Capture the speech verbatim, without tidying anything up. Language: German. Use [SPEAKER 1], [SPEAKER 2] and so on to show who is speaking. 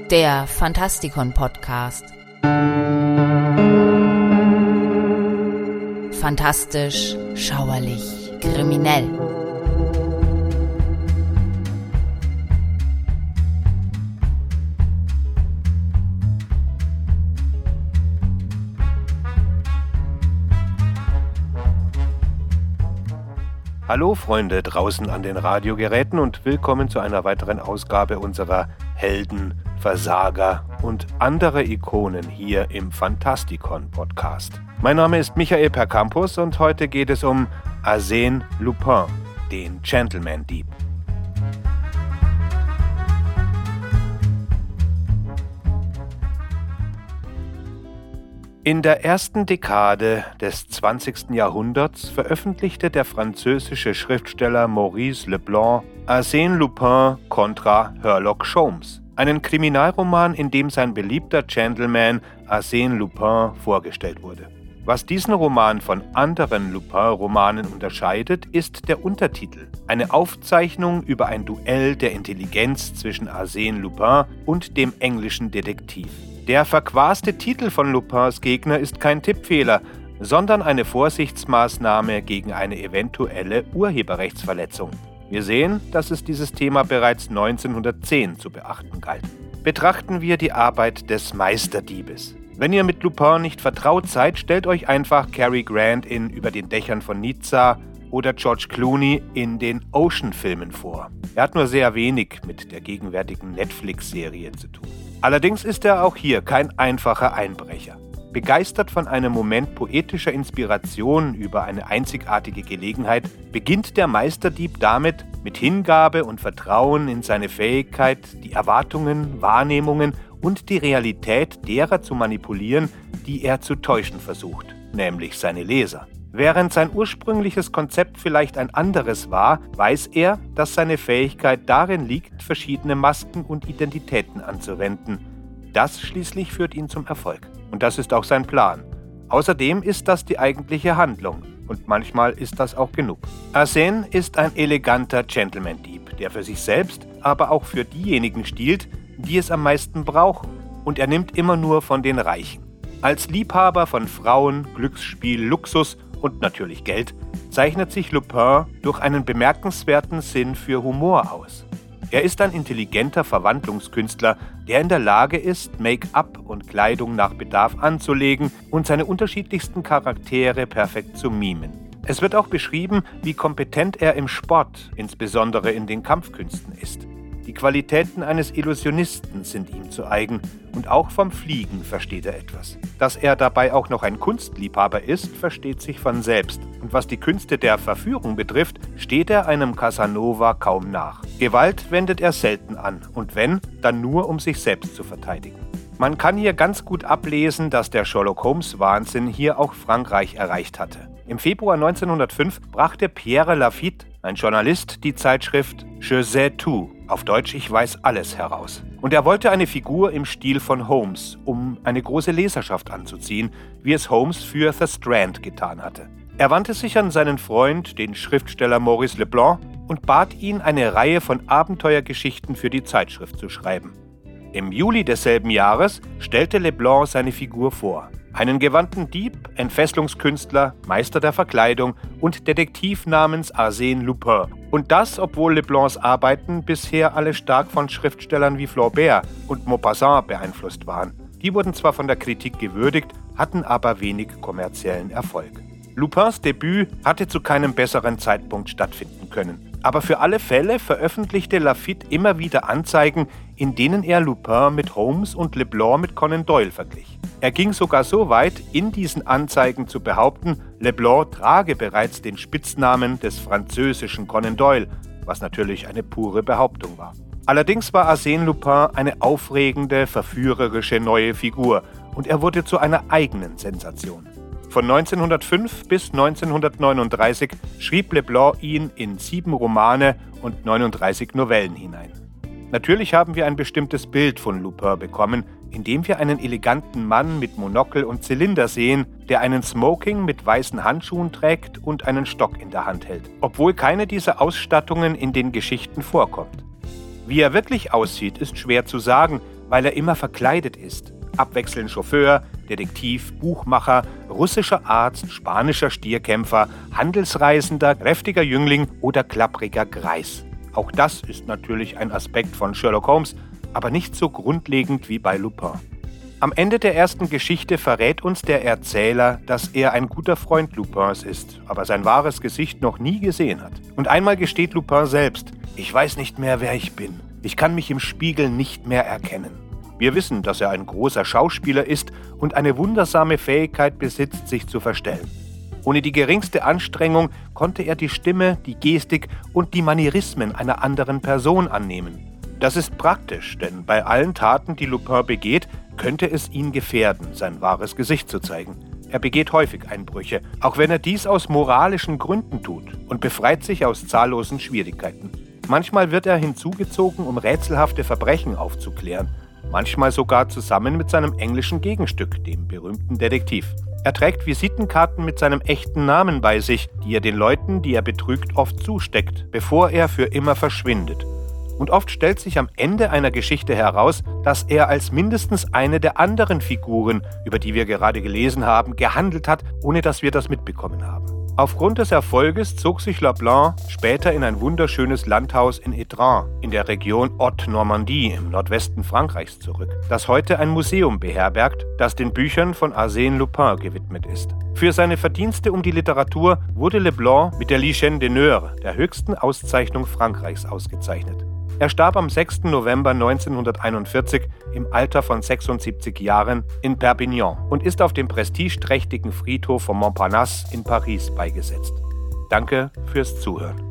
[SPEAKER 1] Der Fantastikon-Podcast. Fantastisch, schauerlich, kriminell.
[SPEAKER 2] Hallo Freunde draußen an den Radiogeräten und willkommen zu einer weiteren Ausgabe unserer Helden, Versager und andere Ikonen hier im Fantastikon-Podcast. Mein Name ist Michael Percampus und heute geht es um Arsène Lupin, den Gentleman-Dieb. In der ersten Dekade des zwanzigsten Jahrhunderts veröffentlichte der französische Schriftsteller Maurice Leblanc Arsène Lupin contra Sherlock Sholmes, einen Kriminalroman, in dem sein beliebter Gentleman Arsène Lupin vorgestellt wurde. Was diesen Roman von anderen Lupin-Romanen unterscheidet, ist der Untertitel, eine Aufzeichnung über ein Duell der Intelligenz zwischen Arsène Lupin und dem englischen Detektiv. Der verquaste Titel von Lupins Gegner ist kein Tippfehler, sondern eine Vorsichtsmaßnahme gegen eine eventuelle Urheberrechtsverletzung. Wir sehen, dass es dieses Thema bereits neunzehnhundertzehn zu beachten galt. Betrachten wir die Arbeit des Meisterdiebes. Wenn ihr mit Lupin nicht vertraut seid, stellt euch einfach Cary Grant in Über den Dächern von Nizza oder George Clooney in den Ocean-Filmen vor. Er hat nur sehr wenig mit der gegenwärtigen Netflix-Serie zu tun. Allerdings ist er auch hier kein einfacher Einbrecher. Begeistert von einem Moment poetischer Inspiration über eine einzigartige Gelegenheit, beginnt der Meisterdieb damit, mit Hingabe und Vertrauen in seine Fähigkeit, die Erwartungen, Wahrnehmungen und die Realität derer zu manipulieren, die er zu täuschen versucht, nämlich seine Leser. Während sein ursprüngliches Konzept vielleicht ein anderes war, weiß er, dass seine Fähigkeit darin liegt, verschiedene Masken und Identitäten anzuwenden. Das schließlich führt ihn zum Erfolg. Und das ist auch sein Plan. Außerdem ist das die eigentliche Handlung. Und manchmal ist das auch genug. Arsène ist ein eleganter Gentleman-Dieb, der für sich selbst, aber auch für diejenigen stiehlt, die es am meisten brauchen. Und er nimmt immer nur von den Reichen. Als Liebhaber von Frauen, Glücksspiel, Luxus und natürlich Geld, zeichnet sich Lupin durch einen bemerkenswerten Sinn für Humor aus. Er ist ein intelligenter Verwandlungskünstler, der in der Lage ist, Make-up und Kleidung nach Bedarf anzulegen und seine unterschiedlichsten Charaktere perfekt zu mimen. Es wird auch beschrieben, wie kompetent er im Sport, insbesondere in den Kampfkünsten, ist. Die Qualitäten eines Illusionisten sind ihm zu eigen und auch vom Fliegen versteht er etwas. Dass er dabei auch noch ein Kunstliebhaber ist, versteht sich von selbst. Und was die Künste der Verführung betrifft, steht er einem Casanova kaum nach. Gewalt wendet er selten an und wenn, dann nur um sich selbst zu verteidigen. Man kann hier ganz gut ablesen, dass der Sherlock-Holmes-Wahnsinn hier auch Frankreich erreicht hatte. Im Februar neunzehnhundertfünf brachte Pierre Lafitte, ein Journalist, die Zeitschrift Je sais tout, auf Deutsch Ich weiß alles, heraus. Und er wollte eine Figur im Stil von Holmes, um eine große Leserschaft anzuziehen, wie es Holmes für The Strand getan hatte. Er wandte sich an seinen Freund, den Schriftsteller Maurice Leblanc, und bat ihn, eine Reihe von Abenteuergeschichten für die Zeitschrift zu schreiben. Im Juli desselben Jahres stellte Leblanc seine Figur vor. Einen gewandten Dieb, Entfesselungskünstler, Meister der Verkleidung und Detektiv namens Arsène Lupin. Und das, obwohl Leblancs Arbeiten bisher alle stark von Schriftstellern wie Flaubert und Maupassant beeinflusst waren. Die wurden zwar von der Kritik gewürdigt, hatten aber wenig kommerziellen Erfolg. Lupins Debüt hatte zu keinem besseren Zeitpunkt stattfinden können. Aber für alle Fälle veröffentlichte Lafitte immer wieder Anzeigen, in denen er Lupin mit Holmes und Leblanc mit Conan Doyle verglich. Er ging sogar so weit, in diesen Anzeigen zu behaupten, Leblanc trage bereits den Spitznamen des französischen Conan Doyle, was natürlich eine pure Behauptung war. Allerdings war Arsène Lupin eine aufregende, verführerische neue Figur und er wurde zu einer eigenen Sensation. Von neunzehnhundertfünf bis neunzehnhundertneununddreißig schrieb Leblanc ihn in sieben Romane und neununddreißig Novellen hinein. Natürlich haben wir ein bestimmtes Bild von Lupin bekommen, indem wir einen eleganten Mann mit Monokel und Zylinder sehen, der einen Smoking mit weißen Handschuhen trägt und einen Stock in der Hand hält, obwohl keine dieser Ausstattungen in den Geschichten vorkommt. Wie er wirklich aussieht, ist schwer zu sagen, weil er immer verkleidet ist. Abwechselnd Chauffeur, Detektiv, Buchmacher, russischer Arzt, spanischer Stierkämpfer, Handelsreisender, kräftiger Jüngling oder klappriger Greis. Auch das ist natürlich ein Aspekt von Sherlock Holmes, aber nicht so grundlegend wie bei Lupin. Am Ende der ersten Geschichte verrät uns der Erzähler, dass er ein guter Freund Lupins ist, aber sein wahres Gesicht noch nie gesehen hat. Und einmal gesteht Lupin selbst: Ich weiß nicht mehr, wer ich bin. Ich kann mich im Spiegel nicht mehr erkennen. Wir wissen, dass er ein großer Schauspieler ist und eine wundersame Fähigkeit besitzt, sich zu verstellen. Ohne die geringste Anstrengung konnte er die Stimme, die Gestik und die Manierismen einer anderen Person annehmen. Das ist praktisch, denn bei allen Taten, die Lupin begeht, könnte es ihn gefährden, sein wahres Gesicht zu zeigen. Er begeht häufig Einbrüche, auch wenn er dies aus moralischen Gründen tut, und befreit sich aus zahllosen Schwierigkeiten. Manchmal wird er hinzugezogen, um rätselhafte Verbrechen aufzuklären. Manchmal sogar zusammen mit seinem englischen Gegenstück, dem berühmten Detektiv. Er trägt Visitenkarten mit seinem echten Namen bei sich, die er den Leuten, die er betrügt, oft zusteckt, bevor er für immer verschwindet. Und oft stellt sich am Ende einer Geschichte heraus, dass er als mindestens eine der anderen Figuren, über die wir gerade gelesen haben, gehandelt hat, ohne dass wir das mitbekommen haben. Aufgrund des Erfolges zog sich Leblanc später in ein wunderschönes Landhaus in Étrun, in der Region Haute-Normandie im Nordwesten Frankreichs zurück, das heute ein Museum beherbergt, das den Büchern von Arsène Lupin gewidmet ist. Für seine Verdienste um die Literatur wurde Leblanc mit der Légion d'honneur, der höchsten Auszeichnung Frankreichs, ausgezeichnet. Er starb am sechsten November neunzehnhunderteinundvierzig im Alter von sechsundsiebzig Jahren in Perpignan und ist auf dem prestigeträchtigen Friedhof von Montparnasse in Paris beigesetzt. Danke fürs Zuhören.